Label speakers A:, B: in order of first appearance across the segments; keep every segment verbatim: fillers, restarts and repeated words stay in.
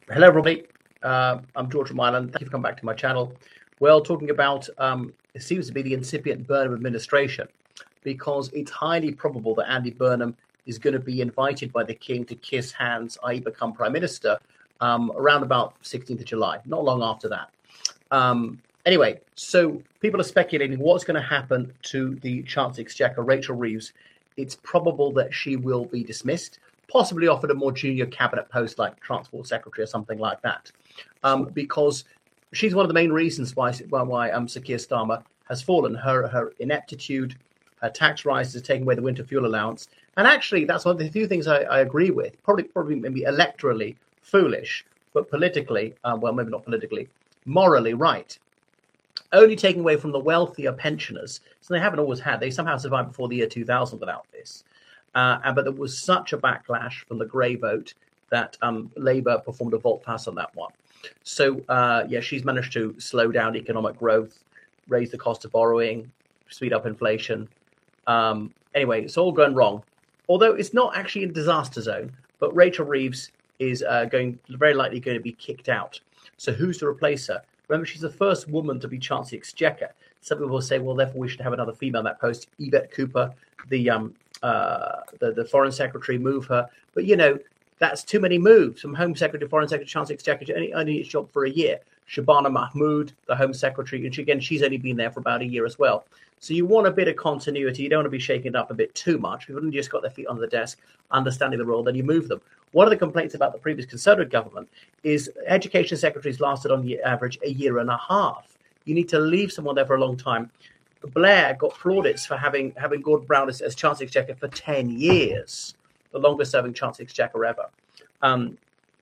A: Hello, everybody. Uh, I'm George from Ireland. Thank you for coming back to my channel. Well, talking about, um, it seems to be the incipient Burnham administration, because it's highly probable that Andy Burnham is going to be invited by the King to kiss hands, that is become Prime Minister, um, around about sixteenth of July, not long after that. Um, anyway, so people are speculating what's going to happen to the Chancellor Exchequer, Rachel Reeves. It's probable that she will be dismissed, possibly offered a more junior cabinet post like Transport Secretary or something like that, um, because she's one of the main reasons why why, why um, Sir Keir Starmer has fallen. Her her ineptitude, her tax rises, taking away the winter fuel allowance, and actually that's one of the few things I, I agree with. Probably probably maybe electorally foolish, but politically, uh, well, maybe not politically, morally right. Only taking away from the wealthier pensioners, so they haven't always had. They somehow survived before the year two thousand without this. Uh, and, but there was such a backlash from the grey vote that um, Labour performed a volte-face on that one. So, uh, yeah, she's managed to slow down economic growth, raise the cost of borrowing, speed up inflation. Um, anyway, it's all gone wrong. Although it's not actually in disaster zone, but Rachel Reeves is uh, going very likely going to be kicked out. So who's to replace her? Remember, she's the first woman to be Chancellor Exchequer. Some people will say, well, therefore we should have another female in that post. Yvette Cooper, the um, uh, the, the Foreign Secretary, move her. But, you know, that's too many moves from Home Secretary, Foreign Secretary, Chancellor Exchequer, only, only its job for a year. Shabana Mahmood, the Home Secretary, and she, again, she's only been there for about a year as well. So you want a bit of continuity. You don't want to be shaking it up a bit too much. People haven't just got their feet on the desk, understanding the role, then you move them. One of the complaints about the previous Conservative government is education secretaries lasted on the average a year and a half. You need to leave someone there for a long time. Blair got plaudits for having having Gordon Brown as, as Chancellor Exchequer for ten years, the longest serving Chancellor Exchequer ever. Um,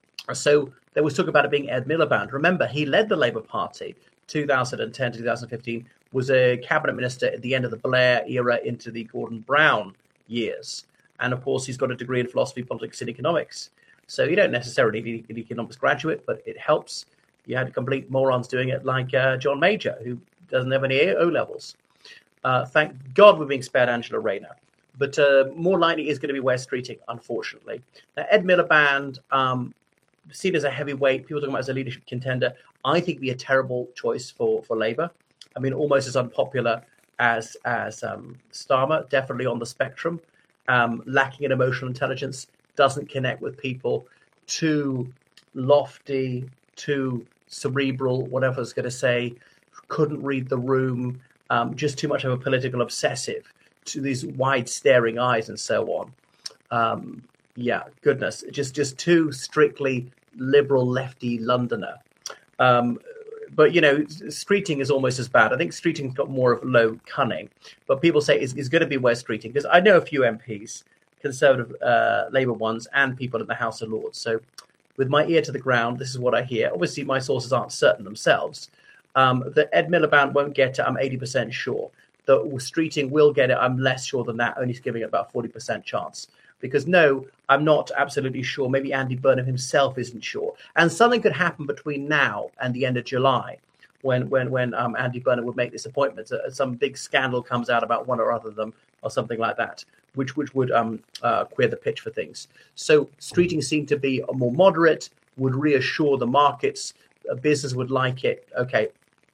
A: so there was talk about it being Ed Miliband. Remember, he led the Labour Party two thousand ten to two thousand fifteen, was a cabinet minister at the end of the Blair era into the Gordon Brown years. And of course, he's got a degree in philosophy, politics, and economics. So you don't necessarily need an economics graduate, but it helps. You had complete morons doing it like uh, John Major, who doesn't have any O levels. Uh, thank God we're being spared Angela Rayner. But uh, more likely is going to be Wes Streeting, unfortunately. Now, Ed Miliband, um, seen as a heavyweight, people talking about as a leadership contender, I think be a terrible choice for, for Labour. I mean, almost as unpopular as, as um, Starmer, definitely on the spectrum. Um, lacking in emotional intelligence, doesn't connect with people, too lofty, too cerebral, whatever I was going to say, couldn't read the room, um, just too much of a political obsessive, to these wide staring eyes and so on. Um, yeah, goodness, just just too strictly liberal lefty Londoner. Um, but, you know, Streeting is almost as bad. I think Streeting's got more of low cunning, but people say it's, it's going to be Wes Streeting, because I know a few M Ps, Conservative uh, Labour ones, and people in the House of Lords. So with my ear to the ground, this is what I hear. Obviously, my sources aren't certain themselves. Um, that Ed Miliband won't get it, I'm eighty percent sure. That Streeting will get it, I'm less sure than that, only giving it about forty percent chance. Because no, I'm not absolutely sure. Maybe Andy Burnham himself isn't sure. And something could happen between now and the end of July when when when um, Andy Burnham would make this appointment. Uh, some big scandal comes out about one or other of them or something like that, which, which would um, uh, queer the pitch for things. So Streeting seemed to be a more moderate, would reassure the markets. A business would like it. Okay.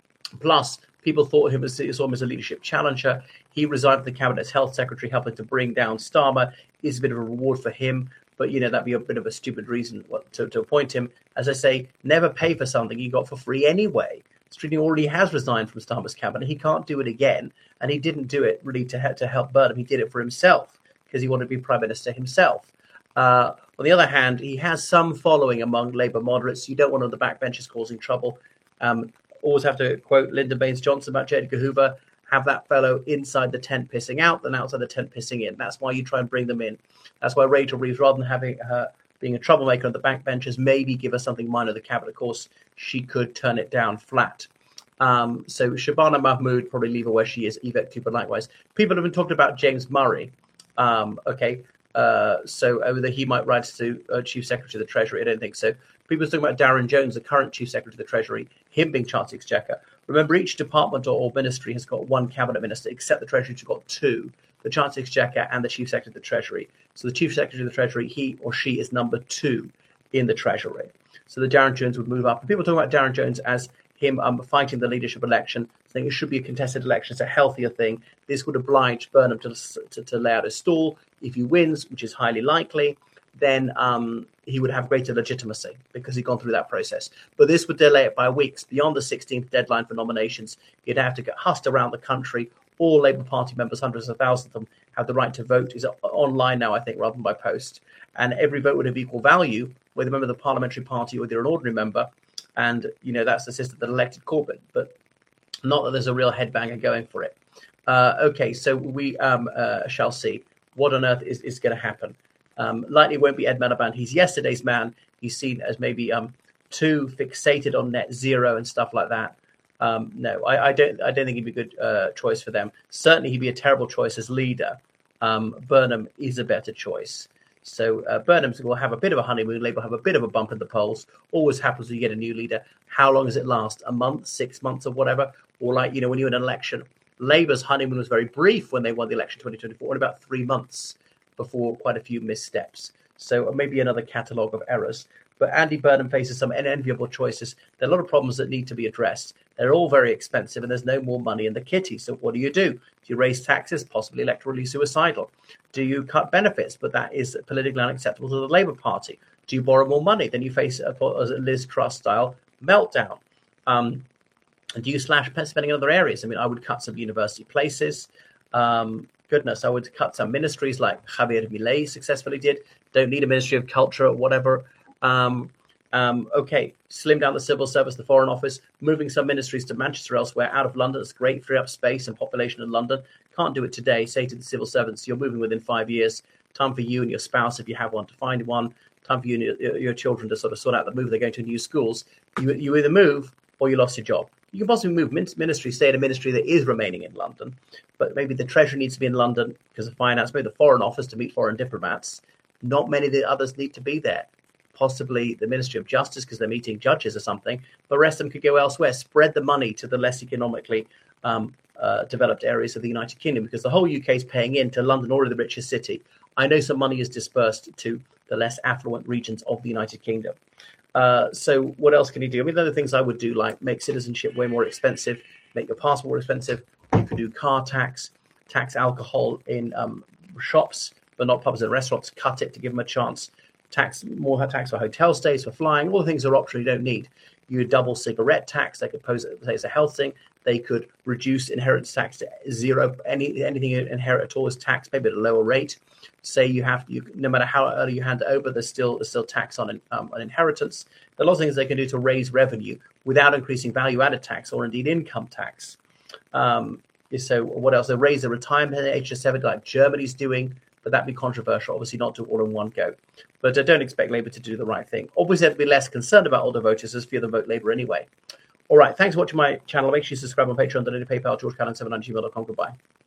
A: Plus, people thought him as, saw him as a leadership challenger. He resigned from the cabinet as health secretary, helping to bring down Starmer. Is a bit of a reward for him, but you know that'd be a bit of a stupid reason to, to appoint him. As I say, never pay for something you got for free anyway. Streeting already has resigned from Starmer's cabinet. He can't do it again, and he didn't do it really to to help Burnham. He did it for himself because he wanted to be prime minister himself. Uh, on the other hand, he has some following among Labour moderates. You don't want on the backbenchers causing trouble. Um, always have to quote Lyndon Baines Johnson about J. Edgar Hoover. Have that fellow inside the tent pissing out than outside the tent pissing in. That's why you try and bring them in. That's why Rachel Reeves, rather than having her being a troublemaker on the backbenchers, maybe give her something minor in the cabinet. Of course, she could turn it down flat. Um, so Shabana Mahmood, probably leave her where she is. Yvette Cooper, likewise. People have been talking about James Murray. Um, okay, uh, so whether he might rise to uh, Chief Secretary of the Treasury, I don't think so. People are talking about Darren Jones, the current Chief Secretary of the Treasury, him being Chancellor Exchequer. Remember, each department or, or ministry has got one cabinet minister, except the Treasury, which has got two, the Chancellor Exchequer and the Chief Secretary of the Treasury. So the Chief Secretary of the Treasury, he or she is number two in the Treasury. So the Darren Jones would move up. And people talk about Darren Jones as him um, fighting the leadership election, saying it should be a contested election. It's a healthier thing. This would oblige Burnham to, to, to lay out a stall. If he wins, which is highly likely, then um, he would have greater legitimacy because he'd gone through that process. But this would delay it by weeks beyond the sixteenth deadline for nominations. You'd have to get hussed around the country. All Labour Party members, hundreds of thousands of them, have the right to vote. Is online now, I think, rather than by post. And every vote would have equal value, whether a member of the parliamentary party or they're an ordinary member. And, you know, that's the system that elected Corbyn. But not that there's a real headbanger going for it. Uh, okay, so we um, uh, shall see what on earth is, is going to happen. Um, likely won't be Ed Miliband. He's yesterday's man. He's seen as maybe um, too fixated on net zero and stuff like that. Um, no, I, I don't. I don't think he'd be a good uh, choice for them. Certainly, he'd be a terrible choice as leader. Um, Burnham is a better choice. So uh, Burnham will have a bit of a honeymoon. Labour will have a bit of a bump in the polls. Always happens when you get a new leader. How long does it last? A month, six months, or whatever? Or like you know, when you're in an election, Labour's honeymoon was very brief when they won the election twenty twenty-four, in about three months before quite a few missteps. So maybe another catalogue of errors. But Andy Burnham faces some unenviable choices. There are a lot of problems that need to be addressed. They're all very expensive and there's no more money in the kitty. So what do you do? Do you raise taxes? Possibly electorally suicidal. Do you cut benefits? But that is politically unacceptable to the Labour Party. Do you borrow more money? Then you face a, a Liz Truss style meltdown. Um, and do you slash spending in other areas? I mean, I would cut some university places. Um, goodness, I would cut some ministries like Javier Milei successfully did. Don't need a Ministry of Culture or whatever. Um, um, okay, slim down the civil service, the Foreign Office, moving some ministries to Manchester or elsewhere, out of London. It's great, free up space and population in London. Can't do it today. Say to the civil servants, you're moving within five years. Time for you and your spouse, if you have one, to find one. Time for you and your, your children to sort of sort out the move. They're going to new schools. You, you either move or you lost your job. You can possibly move ministry, stay in a ministry that is remaining in London, but maybe the Treasury needs to be in London because of finance, maybe the Foreign Office to meet foreign diplomats. Not many of the others need to be there. Possibly the Ministry of Justice because they're meeting judges or something. The rest of them could go elsewhere. Spread the money to the less economically um, uh, developed areas of the United Kingdom because the whole U K is paying in to London, already the richest city. I know some money is dispersed to the less affluent regions of the United Kingdom. Uh, so what else can you do? I mean, the other things I would do, like make citizenship way more expensive, make your passport more expensive. You could do car tax, tax alcohol in um, shops, but not pubs and restaurants. Cut it to give them a chance. Tax more tax for hotel stays, for flying. All the things are optional. You don't need. You would double cigarette tax. They could pose it as a health thing. They could reduce inheritance tax to zero. Any anything you inherit at all is taxed, maybe at a lower rate. Say you have you no matter how early you hand it over, there's still there's still tax on um, on inheritance. There are a lot of things they can do to raise revenue without increasing value-added tax or indeed income tax. Um, so what else? They raise the retirement age to seventy, like Germany's doing. But that'd be controversial, obviously not do it all in one go. But I don't expect Labour to do the right thing. Obviously, I'd be less concerned about older voters as few of them vote Labour anyway. All right, thanks for watching my channel. Make sure you subscribe on Patreon, donate to PayPal, george callan seven nine gmail dot com. Goodbye.